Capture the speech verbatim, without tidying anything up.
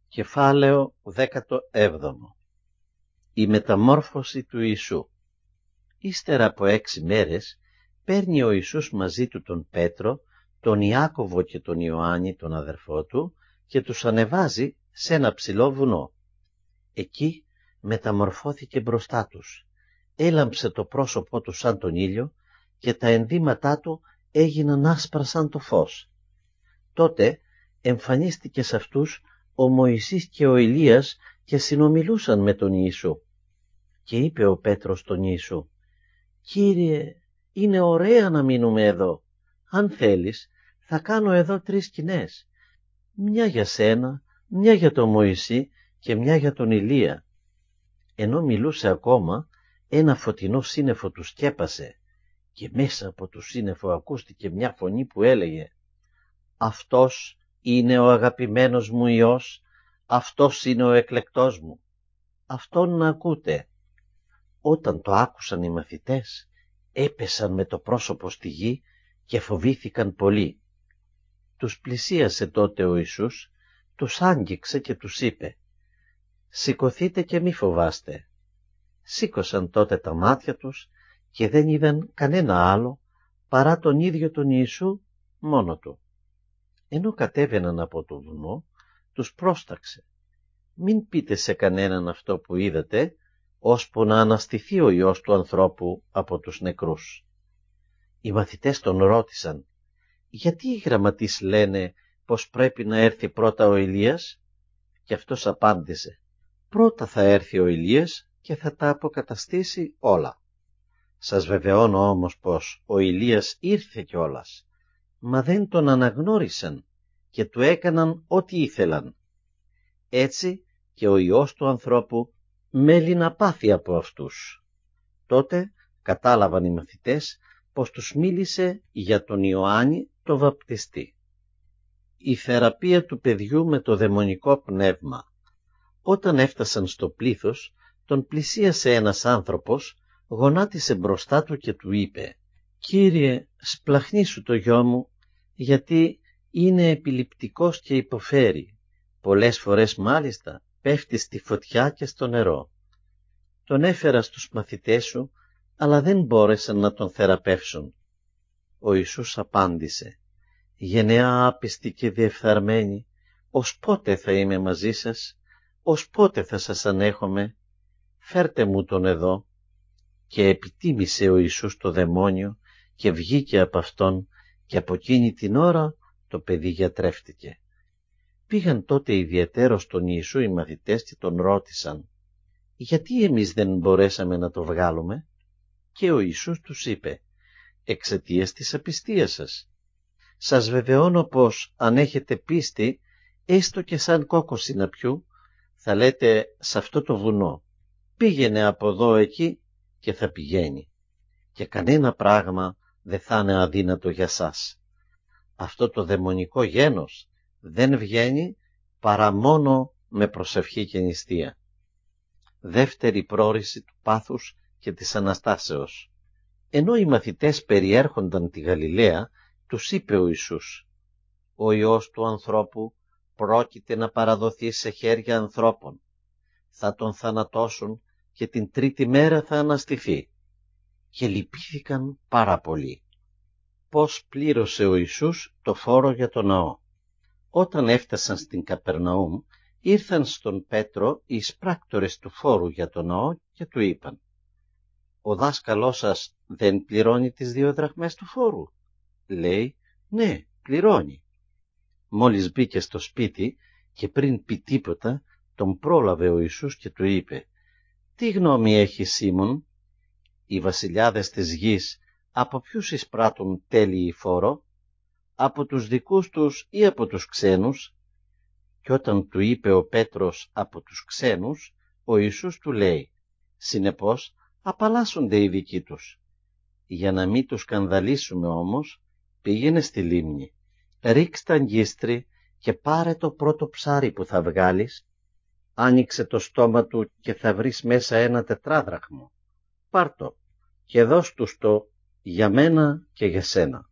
Κεφάλαιο δέκατο έβδομο. Η μεταμόρφωση του Ιησού. Ύστερα από έξι μέρες παίρνει ο Ιησούς μαζί του τον Πέτρο, τον Ιάκωβο και τον Ιωάννη τον αδερφό του και τους ανεβάζει σε ένα ψηλό βουνό. Εκεί μεταμορφώθηκε μπροστά τους, έλαμψε το πρόσωπό του σαν τον ήλιο και τα ενδύματά του έγιναν άσπρα σαν το φως. Τότε εμφανίστηκε σε αυτούς ο Μωυσής και ο Ηλίας και συνομιλούσαν με τον Ιησού. Και είπε ο Πέτρος τον Ιησού: «Κύριε, είναι ωραία να μείνουμε εδώ. Αν θέλεις, θα κάνω εδώ τρεις σκηνές. Μια για σένα, μια για τον Μωυσή και μια για τον Ηλία». Ενώ μιλούσε ακόμα, ένα φωτεινό σύννεφο του σκέπασε και μέσα από το σύννεφο ακούστηκε μια φωνή που έλεγε: «Αυτός είναι ο αγαπημένος μου Υιός, αυτός είναι ο εκλεκτός μου. Αυτόν να ακούτε». Όταν το άκουσαν οι μαθητές, έπεσαν με το πρόσωπο στη γη και φοβήθηκαν πολύ. Τους πλησίασε τότε ο Ιησούς, τους άγγιξε και τους είπε: «Σηκωθείτε και μη φοβάστε». Σήκωσαν τότε τα μάτια τους και δεν είδαν κανένα άλλο παρά τον ίδιο τον Ιησού μόνο του. Ενώ κατέβαιναν από το βουνό, τους πρόσταξε: «Μην πείτε σε κανέναν αυτό που είδατε, ώσπου να αναστηθεί ο Υιός του ανθρώπου από τους νεκρούς». Οι μαθητές τον ρώτησαν: «Γιατί οι γραμματείς λένε πως πρέπει να έρθει πρώτα ο Ηλίας?» Και αυτός απάντησε: «Πρώτα θα έρθει ο Ηλίας και θα τα αποκαταστήσει όλα. Σας βεβαιώνω όμως πως ο Ηλίας ήρθε κιόλας, μα δεν τον αναγνώρισαν και του έκαναν ό,τι ήθελαν. Έτσι και ο Υιός του ανθρώπου μέλει να πάθει από αυτούς». Τότε κατάλαβαν οι μαθητές πως τους μίλησε για τον Ιωάννη το βαπτιστή. Η θεραπεία του παιδιού με το δαιμονικό πνεύμα. Όταν έφτασαν στο πλήθος, τον πλησίασε ένας άνθρωπος, γονάτισε μπροστά του και του είπε: «Κύριε, σπλαχνίσου το γιο μου, γιατί είναι επιληπτικός και υποφέρει. Πολλές φορές μάλιστα πέφτει στη φωτιά και στο νερό. Τον έφερα στους μαθητές σου, αλλά δεν μπόρεσαν να τον θεραπεύσουν». Ο Ιησούς απάντησε: «Γενεά άπιστη και διεφθαρμένη, ως πότε θα είμαι μαζί σας, ως πότε θα σας ανέχομαι? Φέρτε μου τον εδώ». Και επιτίμησε ο Ιησούς το δαιμόνιο και βγήκε από αυτόν, και από εκείνη την ώρα το παιδί γιατρεύτηκε. Πήγαν τότε ιδιαιτέρως στον Ιησού οι μαθητές και τον ρώτησαν: «Γιατί εμείς δεν μπορέσαμε να το βγάλουμε?» Και ο Ιησούς τους είπε: «Εξαιτίας της απιστίας σας. Σας βεβαιώνω πως αν έχετε πίστη, έστω και σαν κόκκο συναπιού, θα λέτε σε αυτό το βουνό: πήγαινε από εδώ εκεί, και θα πηγαίνει, και κανένα πράγμα δεν θα είναι αδύνατο για σας». Αυτό το δαιμονικό γένος δεν βγαίνει παρά μόνο με προσευχή και νηστεία. Δεύτερη πρόρηση του πάθους και της Αναστάσεως. Ενώ οι μαθητές περιέρχονταν τη Γαλιλαία, τους είπε ο Ιησούς: «Ο Υιός του ανθρώπου πρόκειται να παραδοθεί σε χέρια ανθρώπων. Θα τον θανατώσουν και την τρίτη μέρα θα αναστηθεί». Και λυπήθηκαν πάρα πολύ. Πώς πλήρωσε ο Ιησούς το φόρο για το ναό. Όταν έφτασαν στην Καπερναούμ, ήρθαν στον Πέτρο οι εισπράκτορες του φόρου για το ναό και του είπαν: «Ο δάσκαλός σας δεν πληρώνει τις δύο δραχμές του φόρου?» Λέει: «Ναι, πληρώνει». Μόλις μπήκε στο σπίτι και πριν πει τίποτα, τον πρόλαβε ο Ιησούς και του είπε: «Τι γνώμη έχεις, Σίμων? Οι βασιλιάδες της γης από ποιους εισπράττουν τέλειη φόρο, από τους δικούς τους ή από τους ξένους?» Και όταν του είπε ο Πέτρος από τους ξένους, ο Ιησούς του λέει: «Συνεπώς απαλλάσσονται οι δικοί τους. Για να μην τους σκανδαλίσουμε όμως, πήγαινε στη λίμνη, ρίξ' τα αγκίστρι και πάρε το πρώτο ψάρι που θα βγάλεις, άνοιξε το στόμα του και θα βρεις μέσα ένα τετράδραχμο. Πάρ' το και δώσ' τους το για μένα και για σένα».